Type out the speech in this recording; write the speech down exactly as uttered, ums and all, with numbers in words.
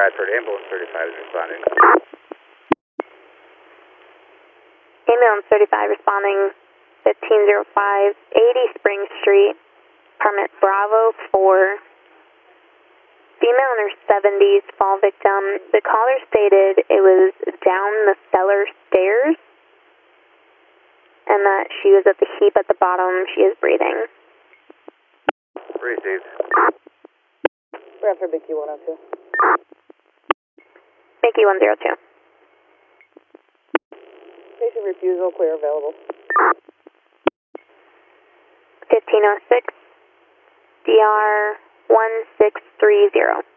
Bradford, ambulance thirty-five is responding. Ambulance thirty-five responding, fifteen oh five, eighty Spring Street, apartment Bravo four. Female in her seventies, fall victim. The caller stated it was down the cellar stairs and that she was at the heap at the bottom. She is breathing. Received. Bradford, B Q one oh two. Mickey one oh two. Patient refusal, clear available. fifteen oh six, D R one six three zero.